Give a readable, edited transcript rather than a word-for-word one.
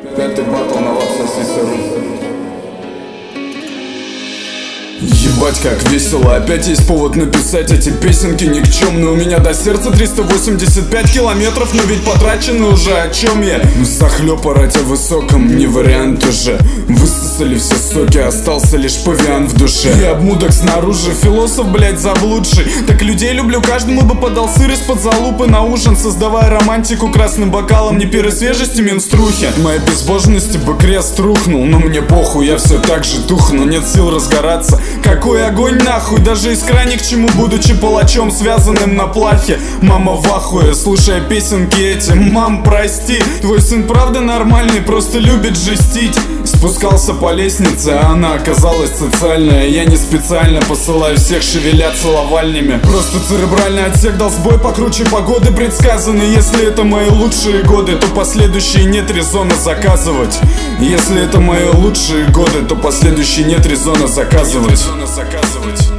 Пятый батл на вас соси. Ебать, как весело, опять есть повод написать эти песенки никчемные. У меня до сердца 385 километров, но ведь потрачены уже, о чем я? Захлёб орать о высоком, не вариант уже. Высосали все соки, остался лишь павиан в душе. И обмудок снаружи, философ, блять, заблудший. Так людей люблю, каждому бы подал сыр из-под залупы на ужин, создавая романтику красным бокалом, не свежести менструхи. Моей безбожности бы крест рухнул, но мне похуй, я все так же тухну. Нет сил разгораться, какой огонь нахуй, даже искра ни к чему, будучи палачом, связанным на плахе. Мама в ахуе, слушая песенки эти. Мам, прости, твой сын правда нормальный, просто любит жестить. Спускался по лестнице, а она оказалась социальная. Я не специально посылаю всех шевелять целовальнями. Просто церебральный отсек дал сбой покруче погоды предсказаны. Если это мои лучшие годы, то последующие нет резона заказывать. Если это мои лучшие годы, то последующие нет резона заказывать.